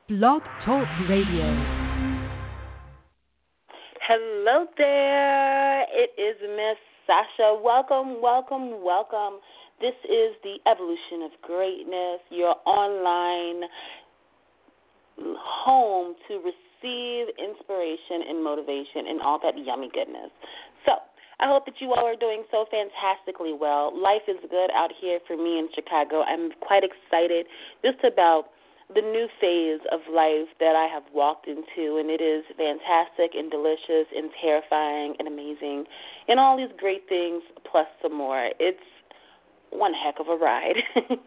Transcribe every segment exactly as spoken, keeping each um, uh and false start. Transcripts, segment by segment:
Blog Talk Radio. Hello there. It is Miss Sasha. Welcome, welcome, welcome. This is the Evolution of Greatness, your online home to receive inspiration and motivation and all that yummy goodness. So, I hope that you all are doing so fantastically well. Life is good out here for me in Chicago. I'm quite excited just about the new phase of life that I have walked into, and it is fantastic and delicious and terrifying and amazing and all these great things plus some more. It's one heck of a ride.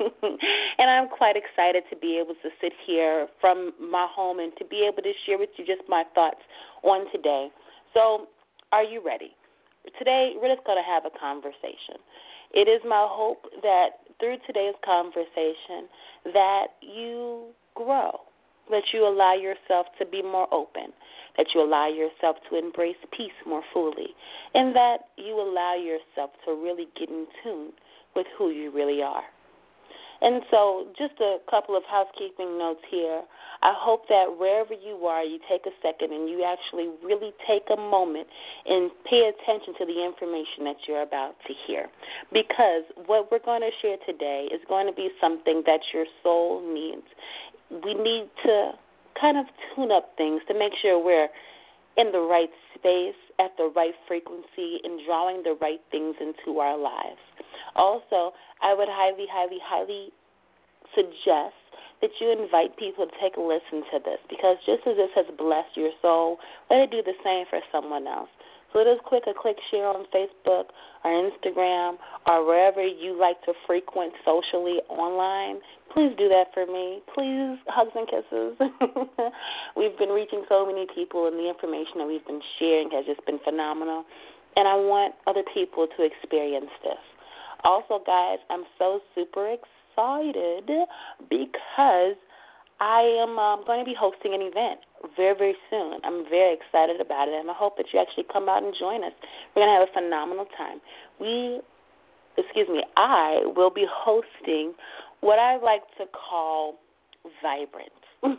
And I'm quite excited to be able to sit here from my home and to be able to share with you just my thoughts on today. So, are you ready? Today, we're just going to have a conversation. It is my hope that through today's conversation that you grow, that you allow yourself to be more open, that you allow yourself to embrace peace more fully, and that you allow yourself to really get in tune with who you really are. And so just a couple of housekeeping notes here. I hope that wherever you are, you take a second and you actually really take a moment and pay attention to the information that you're about to hear. Because what we're going to share today is going to be something that your soul needs. We need to kind of tune up things to make sure we're in the right space, at the right frequency, and drawing the right things into our lives. Also, I would highly, highly, highly suggest that you invite people to take a listen to this, because just as this has blessed your soul, let it do the same for someone else. So just click a click share on Facebook or Instagram or wherever you like to frequent socially online. Please do that for me. Please, hugs and kisses. We've been reaching so many people, and the information that we've been sharing has just been phenomenal, and I want other people to experience this. Also, guys, I'm so super excited because I am um, going to be hosting an event very, very soon. I'm very excited about it, and I hope that you actually come out and join us. We're going to have a phenomenal time. We, excuse me, I will be hosting what I like to call Vibrant.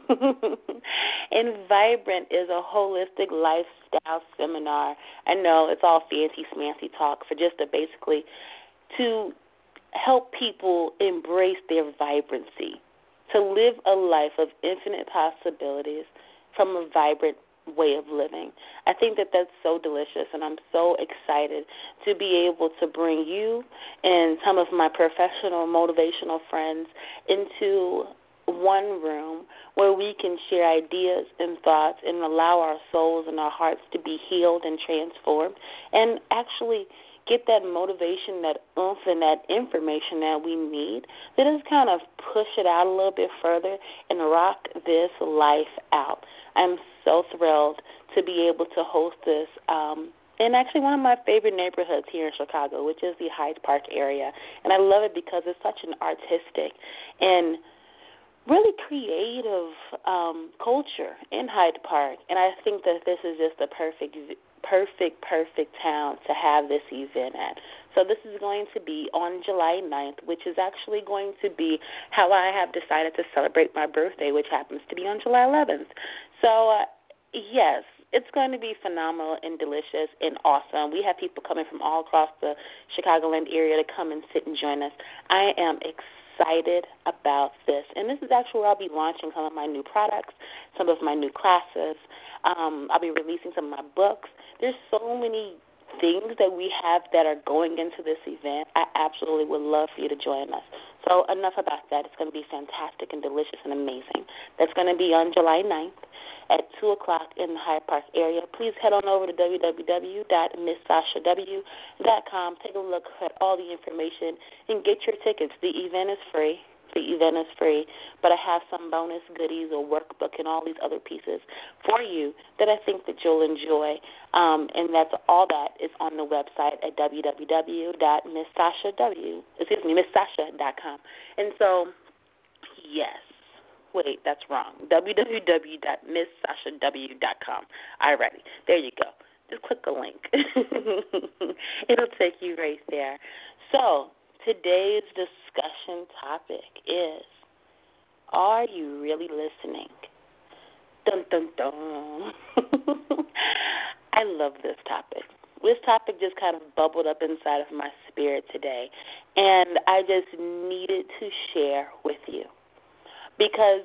And Vibrant is a holistic lifestyle seminar. I know it's all fancy, smancy talk for just to basically to help people embrace their vibrancy, to live a life of infinite possibilities from a vibrant way of living. I think that that's so delicious, and I'm so excited to be able to bring you and some of my professional motivational friends into one room where we can share ideas and thoughts and allow our souls and our hearts to be healed and transformed and actually get that motivation, that oomph, and that information that we need to just kind of push it out a little bit further and rock this life out. I'm so thrilled to be able to host this um, in actually one of my favorite neighborhoods here in Chicago, which is the Hyde Park area. And I love it because it's such an artistic and really creative um, culture in Hyde Park. And I think that this is just the perfect perfect, perfect town to have this event at. So this is going to be on July ninth, which is actually going to be how I have decided to celebrate my birthday, which happens to be on July eleventh. So, uh, yes, it's going to be phenomenal and delicious and awesome. We have people coming from all across the Chicagoland area to come and sit and join us. I am excited about this. And this is actually where I'll be launching some of my new products, some of my new classes. Um, I'll be releasing some of my books. There's so many things that we have that are going into this event. I absolutely would love for you to join us. So enough about that. It's going to be fantastic and delicious and amazing. That's going to be on July ninth at two o'clock in the Hyde Park area. Please head on over to w w w dot miss sasha w dot com. Take a look at all the information and get your tickets. The event is free. The event is free, but I have some bonus goodies, a workbook, and all these other pieces for you that I think that you'll enjoy. Um, and that's all that is on the website at w w w dot miss sasha w excuse me miss sasha dot com. And so, yes. Wait, that's wrong. w w w dot miss sasha w dot com. All righty. There you go. Just click a link. It'll take you right there. So, today's discussion topic is, are you really listening? dun, dun. I love this topic. This topic just kind of bubbled up inside of my spirit today, and I just needed to share with you because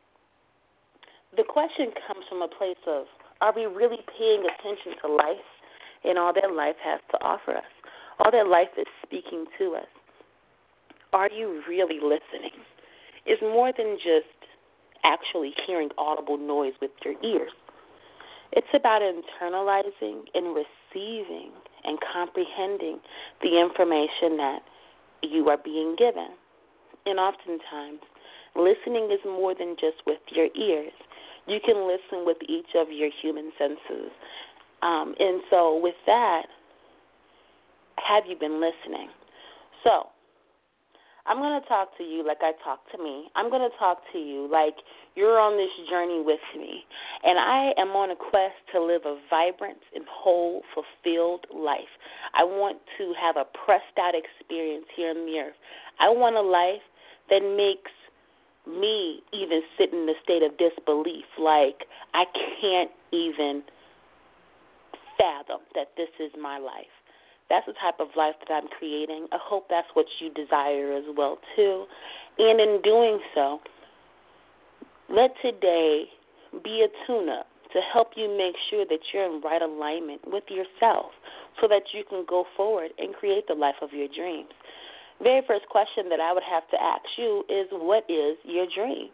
the question comes from a place of, are we really paying attention to life and all that life has to offer us, all that life is speaking to us? Are you really listening? It's more than just actually hearing audible noise with your ears. It's about internalizing and receiving and comprehending the information that you are being given. And oftentimes, listening is more than just with your ears. You can listen with each of your human senses. Um, and so with that, have you been listening? So I'm going to talk to you like I talk to me. I'm going to talk to you like you're on this journey with me. And I am on a quest to live a vibrant and whole, fulfilled life. I want to have a pressed out experience here on the earth. I want a life that makes me even sit in a state of disbelief, like I can't even fathom that this is my life. That's the type of life that I'm creating. I hope that's what you desire as well, too. And in doing so, let today be a tune-up to help you make sure that you're in right alignment with yourself so that you can go forward and create the life of your dreams. Very first question that I would have to ask you is, what is your dream?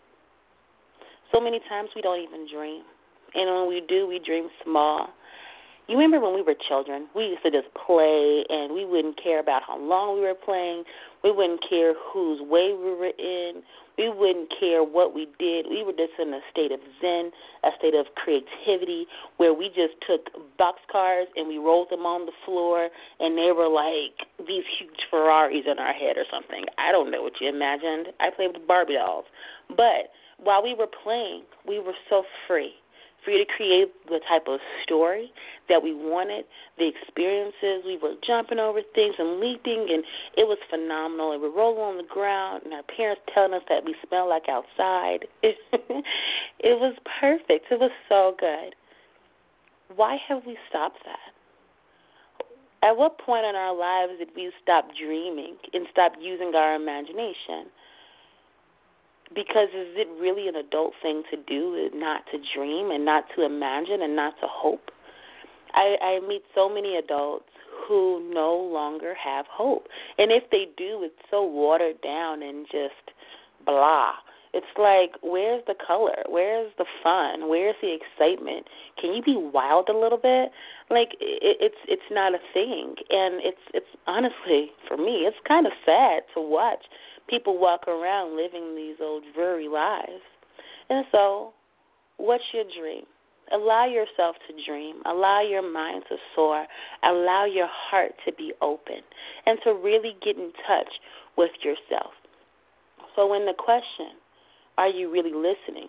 So many times we don't even dream. And when we do, we dream small. You remember when we were children, we used to just play, and we wouldn't care about how long we were playing. We wouldn't care whose way we were in. We wouldn't care what we did. We were just in a state of zen, a state of creativity, where we just took boxcars and we rolled them on the floor, and they were like these huge Ferraris in our head or something. I don't know what you imagined. I played with Barbie dolls. But while we were playing, we were so free. Free to create the type of story that we wanted, the experiences. We were jumping over things and leaping, and it was phenomenal. And we were rolling on the ground, and our parents telling us that we smelled like outside. It, it was perfect. It was so good. Why have we stopped that? At what point in our lives did we stop dreaming and stop using our imagination? Because is it really an adult thing to do, not to dream and not to imagine and not to hope? I, I meet so many adults who no longer have hope. And if they do, it's so watered down and just blah. It's like, where's the color? Where's the fun? Where's the excitement? Can you be wild a little bit? Like, it, it's it's not a thing. And it's it's honestly, for me, it's kind of sad to watch people walk around living these old dreary lives. And so, what's your dream? Allow yourself to dream. Allow your mind to soar. Allow your heart to be open and to really get in touch with yourself. So when the question, are you really listening?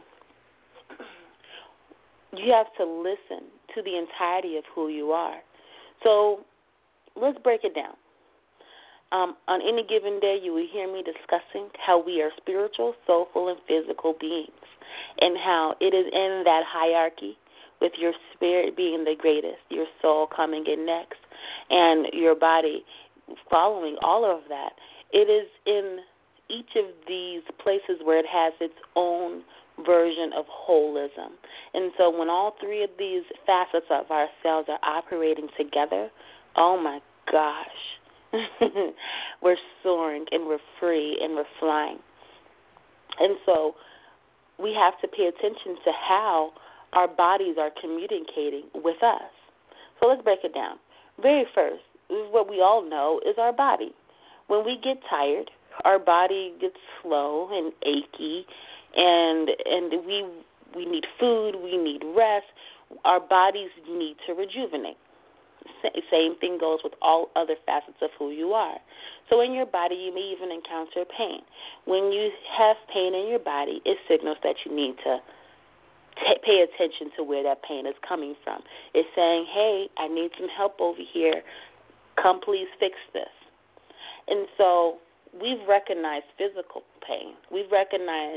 You have to listen to the entirety of who you are. So let's break it down. Um, on any given day, you will hear me discussing how we are spiritual, soulful, and physical beings, and how it is in that hierarchy, with your spirit being the greatest, your soul coming in next, and your body following all of that. It is in each of these places where it has its own version of holism. And so when all three of these facets of ourselves are operating together, oh my gosh, we're soaring and we're free and we're flying. And so we have to pay attention to how our bodies are communicating with us. So let's break it down. Very first, what we all know is our body. When we get tired, our body gets slow and achy, and and we we need food, we need rest. Our bodies need to rejuvenate. Same thing goes with all other facets of who you are. So in your body, you may even encounter pain. When you have pain in your body, it signals that you need to t- pay attention to where that pain is coming from. It's saying, hey, I need some help over here. Come please fix this. And so we've recognized physical pain. We've recognized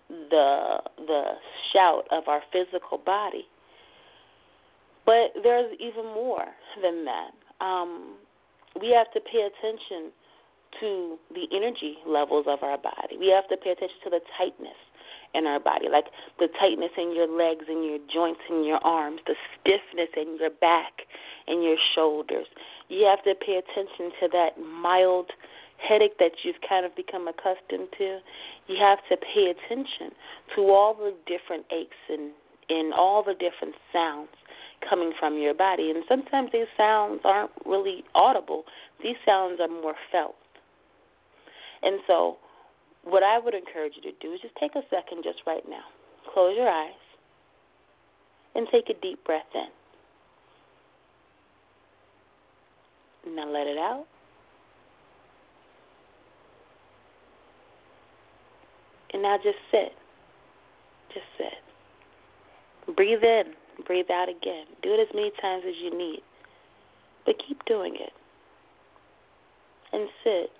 the the shout of our physical body. But there's even more than that. Um, we have to pay attention to the energy levels of our body. We have to pay attention to the tightness in our body, like the tightness in your legs and your joints and your arms, the stiffness in your back and your shoulders. You have to pay attention to that mild headache that you've kind of become accustomed to. You have to pay attention to all the different aches and, and all the different sounds coming from your body. And sometimes these sounds aren't really audible. These sounds are more felt. And so what I would encourage you to do is just take a second just right now. Close your eyes and take a deep breath in. Now let it out. And now just sit. Just sit. Breathe in. Breathe out again. Do it as many times as you need. But keep doing it. And sit.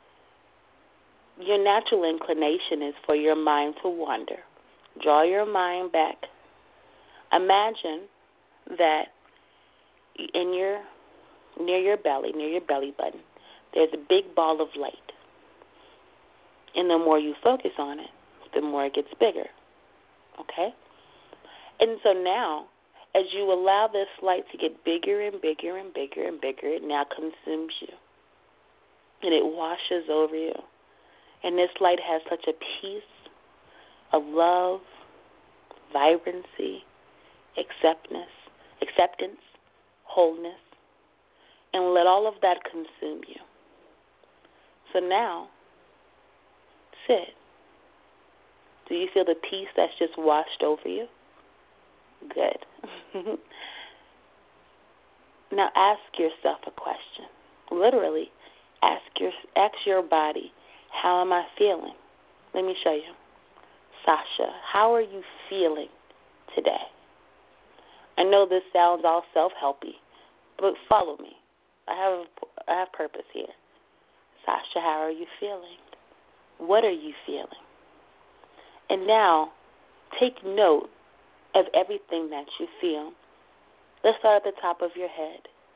Your natural inclination is for your mind to wander. Draw your mind back. Imagine that in your near your belly, near your belly button, there's a big ball of light. And the more you focus on it, the more it gets bigger. Okay? And so now, as you allow this light to get bigger and bigger and bigger and bigger, it now consumes you. And it washes over you. And this light has such a peace of love, vibrancy, acceptance, acceptance, wholeness, and let all of that consume you. So now, sit. Do you feel the peace that's just washed over you? Good. Now ask yourself a question. Literally, ask your ask your body, how am I feeling? Let me show you. Sasha, how are you feeling today? I know this sounds all self-helpy, but follow me. I have I have purpose here. Sasha, how are you feeling? What are you feeling? And now, take note of everything that you feel. Let's start at the top of your head.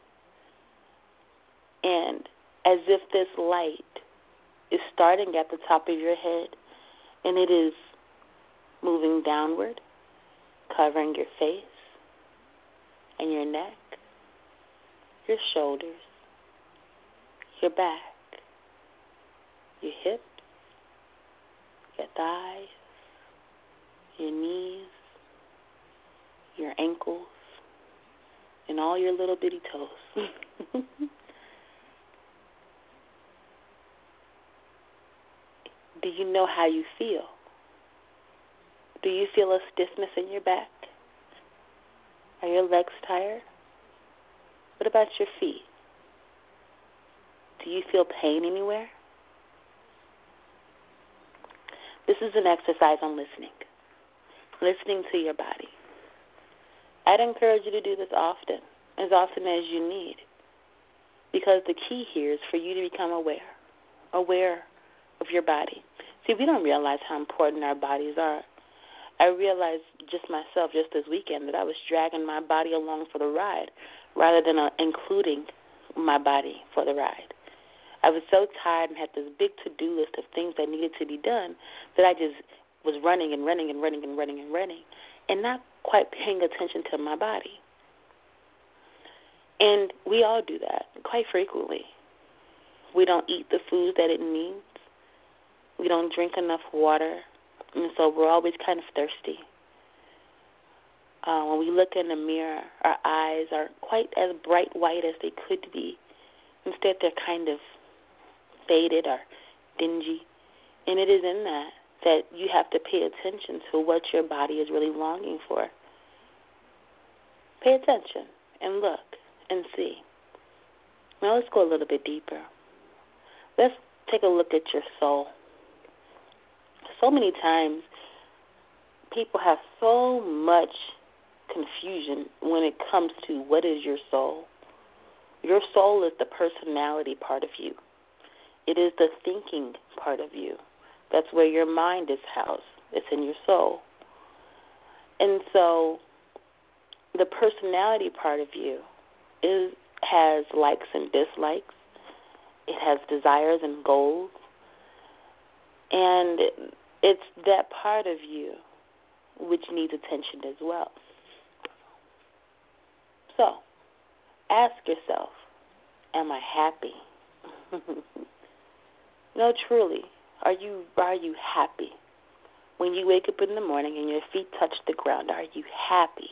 And as if this light is starting at the top of your head, and it is moving downward, covering your face and your neck, your shoulders, your back, your hips, your thighs, your knees, your ankles, and all your little bitty toes. Do you know how you feel? Do you feel a stiffness in your back? Are your legs tired? What about your feet? Do you feel pain anywhere? This is an exercise on listening. Listening to your body. I'd encourage you to do this often, as often as you need, because the key here is for you to become aware, aware of your body. See, we don't realize how important our bodies are. I realized just myself, just this weekend, that I was dragging my body along for the ride rather than uh, including my body for the ride. I was so tired and had this big to-do list of things that needed to be done that I just was running and running and running and running and running and not quite paying attention to my body. And we all do that quite frequently. We don't eat the food that it needs. We don't drink enough water, and so we're always kind of thirsty. Uh, when we look in the mirror, our eyes aren't quite as bright white as they could be. Instead, they're kind of faded or dingy. And it is in that that you have to pay attention to what your body is really longing for. Pay attention and look and see. Now let's go a little bit deeper. Let's take a look at your soul. So many times people have so much confusion when it comes to what is your soul. Your soul is the personality part of you. It is the thinking part of you. That's where your mind is housed. It's in your soul. And so the personality part of you is has likes and dislikes. It has desires and goals. And it's that part of you which needs attention as well. So, ask yourself, am I happy? No, truly, are you are you happy? When you wake up in the morning and your feet touch the ground, are you happy?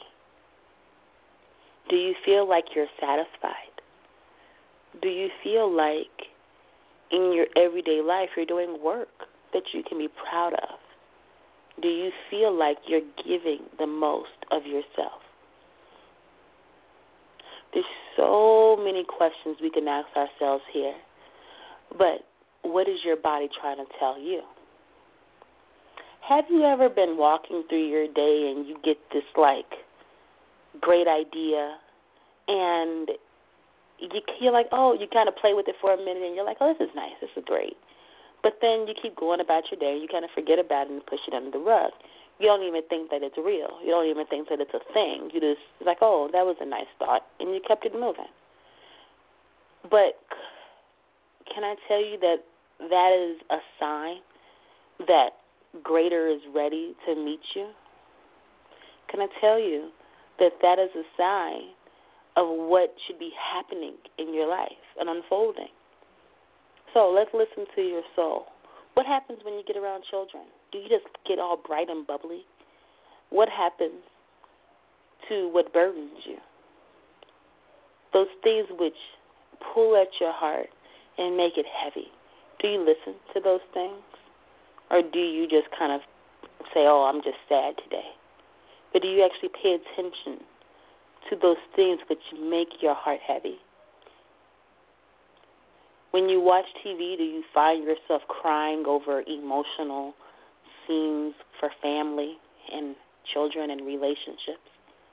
Do you feel like you're satisfied? Do you feel like in your everyday life you're doing work that you can be proud of? Do you feel like you're giving the most of yourself? There's so many questions we can ask ourselves here. But what is your body trying to tell you? Have you ever been walking through your day and you get this, like, great idea, and you, you're like, oh, you kind of play with it for a minute, and you're like, oh, this is nice, this is great. But then you keep going about your day, you kind of forget about it and push it under the rug. You don't even think that it's real. You don't even think that it's a thing. You just, it's like, oh, that was a nice thought, and you kept it moving. But can I tell you that that is a sign that greater is ready to meet you? Can I tell you that that is a sign of what should be happening in your life and unfolding? So let's listen to your soul. What happens when you get around children? Do you just get all bright and bubbly? What happens to what burdens you? Those things which pull at your heart and make it heavy. Do you listen to those things? Or do you just kind of say, oh, I'm just sad today? But do you actually pay attention to those things which make your heart heavy? When you watch T V, do you find yourself crying over emotional scenes for family and children and relationships?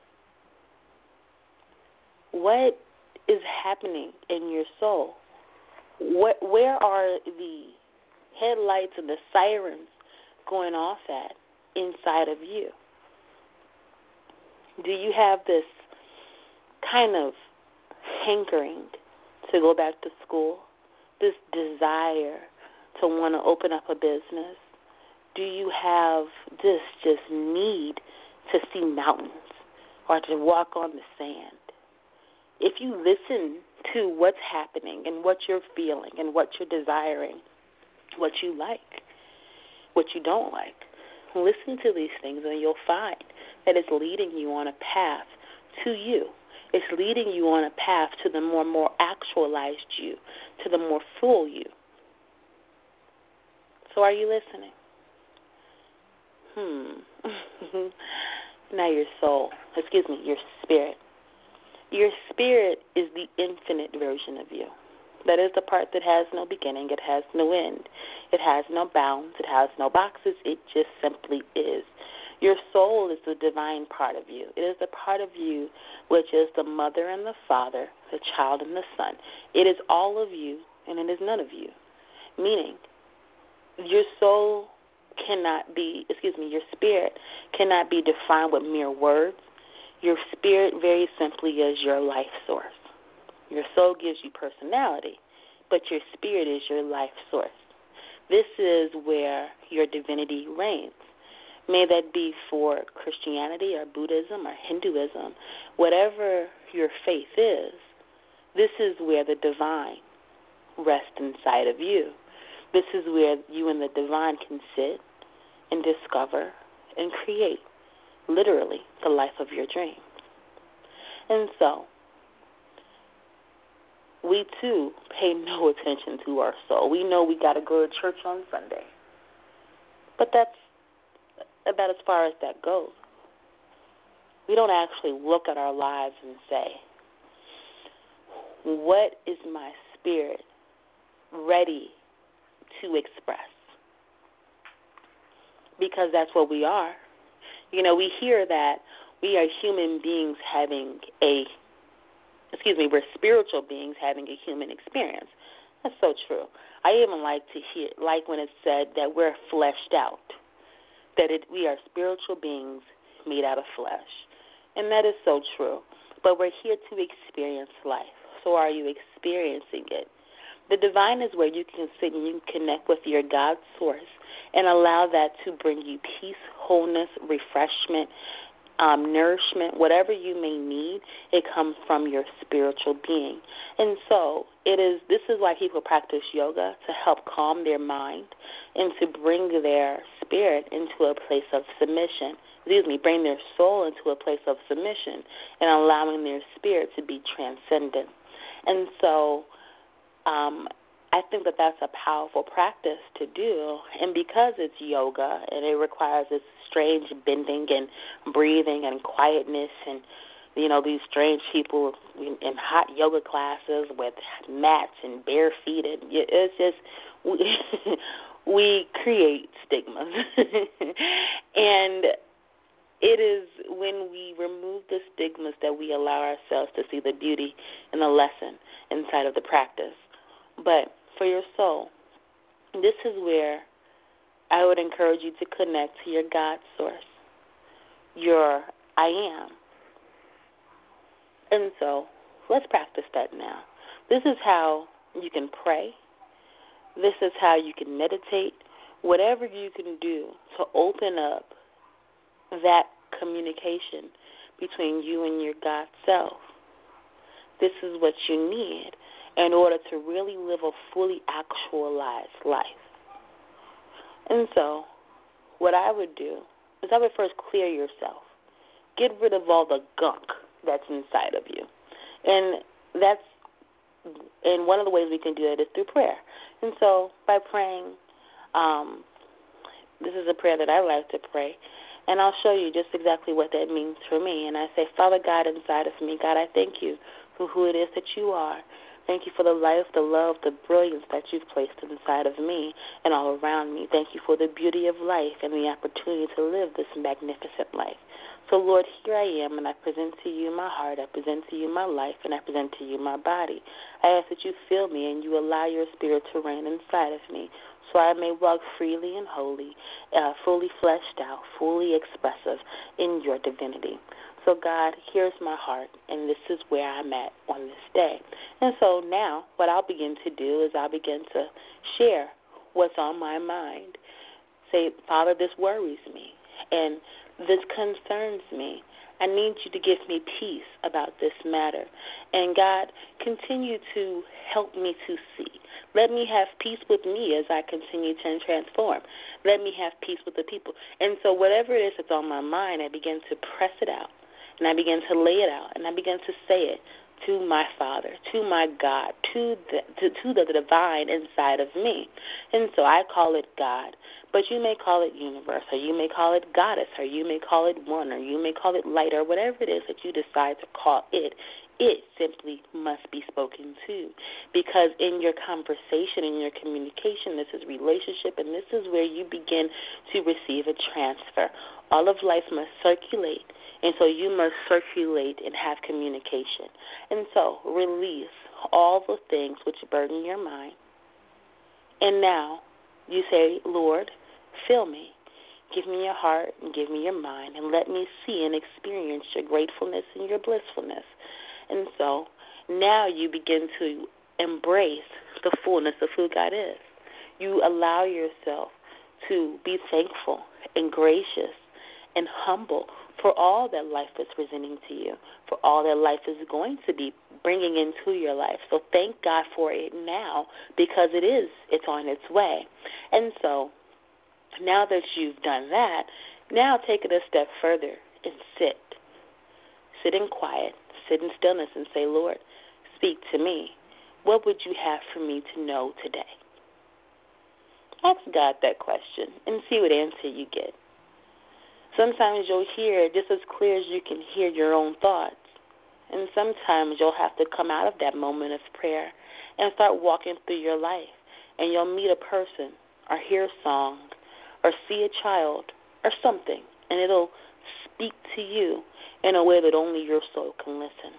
What is happening in your soul? What, where are the headlights and the sirens going off at inside of you? Do you have this kind of hankering to go back to school? This desire to want to open up a business? Do you have this just need to see mountains or to walk on the sand? If you listen to what's happening and what you're feeling and what you're desiring, what you like, what you don't like, listen to these things and you'll find that it's leading you on a path to you. It's leading you on a path to the more more actualized you, to the more full you. So are you listening? Hmm. Now your soul, excuse me, your spirit. Your spirit is the infinite version of you. That is the part that has no beginning. It has no end. It has no bounds. It has no boxes. It just simply is. Your soul is the divine part of you. It is the part of you which is the mother and the father, the child and the son. It is all of you, and it is none of you. Meaning, your soul cannot be, excuse me, your spirit cannot be defined with mere words. Your spirit very simply is your life source. Your soul gives you personality, but your spirit is your life source. This is where your divinity reigns. May that be for Christianity or Buddhism or Hinduism, whatever your faith is, this is where the divine rests inside of you. This is where you and the divine can sit and discover and create, literally, the life of your dreams. And so, we too pay no attention to our soul. We know we got to go to church on Sunday, but that's about as far as that goes. We don't actually look at our lives and say, what is my spirit ready to express? Because that's what we are. You know, we hear that we are human beings having a, excuse me, we're spiritual beings having a human experience. That's so true. I even like to hear, like when it's said that we're fleshed out. that it, we are spiritual beings made out of flesh. And that is so true. But we're here to experience life. So are you experiencing it? The divine is where you can sit and you connect with your God source and allow that to bring you peace, wholeness, refreshment, um, nourishment, whatever you may need. It comes from your spiritual being. And so it is. This is why people practice yoga, to help calm their mind and to bring their spirit into a place of submission. Excuse me, bring their soul into a place of submission and allowing their spirit to be transcendent. And so um, I think that that's a powerful practice to do. And because it's yoga and it requires this strange bending and breathing and quietness and, you know, these strange people in hot yoga classes with mats and bare feet, and it's just, we, we create stigmas. And it is when we remove the stigmas that we allow ourselves to see the beauty and the lesson inside of the practice. But for your soul, this is where I would encourage you to connect to your God source, your I am. And so let's practice that now. This is how you can pray. This is how you can meditate. Whatever you can do to open up that communication between you and your God self. This is what you need in order to really live a fully actualized life. And so what I would do is I would first clear yourself. Get rid of all the gunk that's inside of you. And that's and one of the ways we can do that is through prayer. And so by praying, um, this is a prayer that I like to pray, and I'll show you just exactly what that means for me. And I say, Father God, inside of me, God, I thank you for who it is that you are. Thank you for the life, the love, the brilliance that you've placed inside of me and all around me. Thank you for the beauty of life and the opportunity to live this magnificent life. So, Lord, here I am, and I present to you my heart, I present to you my life, and I present to you my body. I ask that you fill me and you allow your spirit to reign inside of me so I may walk freely and wholly, uh, fully fleshed out, fully expressive in your divinity. So, God, here's my heart, and this is where I'm at on this day. And so now what I'll begin to do is I'll begin to share what's on my mind. Say, Father, this worries me, and this concerns me. I need you to give me peace about this matter. And, God, continue to help me to see. Let me have peace with me as I continue to transform. Let me have peace with the people. And so whatever it is that's on my mind, I begin to press it out. And I begin to lay it out, and I begin to say it to my Father, to my God, to the to, to the divine inside of me. And so I call it God, but you may call it universe, or you may call it goddess, or you may call it one, or you may call it light, or whatever it is that you decide to call it. It simply must be spoken to, because in your conversation, in your communication, this is relationship, and this is where you begin to receive a transfer. All of life must circulate. And so you must circulate and have communication. And so release all the things which burden your mind. And now you say, Lord, fill me. Give me your heart and give me your mind, and let me see and experience your gratefulness and your blissfulness. And so now you begin to embrace the fullness of who God is. You allow yourself to be thankful and gracious and humble for all that life is presenting to you, for all that life is going to be bringing into your life. So thank God for it now, because it is, it's on its way. And so now that you've done that, now take it a step further and sit. Sit in quiet, sit in stillness and say, Lord, speak to me. What would you have for me to know today? Ask God that question and see what answer you get. Sometimes you'll hear just as clear as you can hear your own thoughts. And sometimes you'll have to come out of that moment of prayer and start walking through your life. And you'll meet a person or hear a song or see a child or something. And it'll speak to you in a way that only your soul can listen.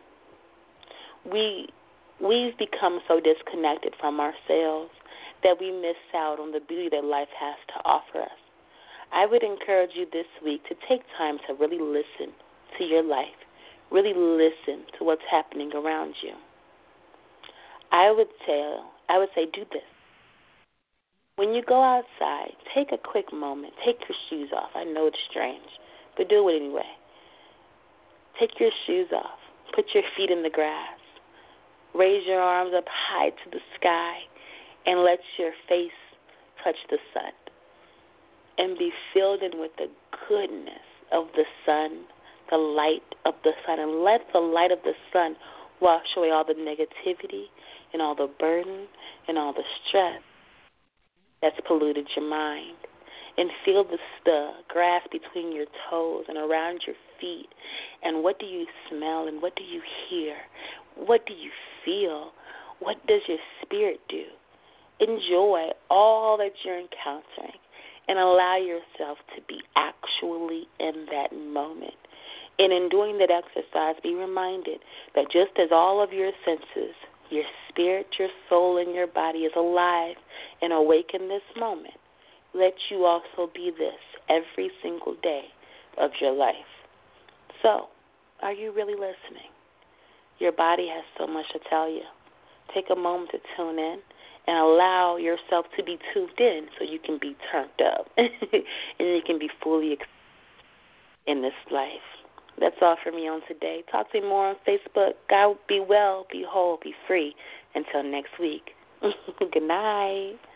We, we've become so disconnected from ourselves that we miss out on the beauty that life has to offer us. I would encourage you this week to take time to really listen to your life, really listen to what's happening around you. I would tell, I would say do this. When you go outside, take a quick moment. Take your shoes off. I know it's strange, but do it anyway. Take your shoes off. Put your feet in the grass. Raise your arms up high to the sky and let your face touch the sun. And be filled in with the goodness of the sun, the light of the sun. And let the light of the sun wash away all the negativity and all the burden and all the stress that's polluted your mind. And feel the, the grass between your toes and around your feet. And what do you smell and what do you hear? What do you feel? What does your spirit do? Enjoy all that you're encountering and allow yourself to be actually in that moment. And in doing that exercise, be reminded that just as all of your senses, your spirit, your soul, and your body is alive and awake in this moment, let you also be this every single day of your life. So, are you really listening? Your body has so much to tell you. Take a moment to tune in and allow yourself to be tuned in so you can be turned up and you can be fully in this life. That's all for me on today. Talk to me more on Facebook. God be well, be whole, be free. Until next week. Good night.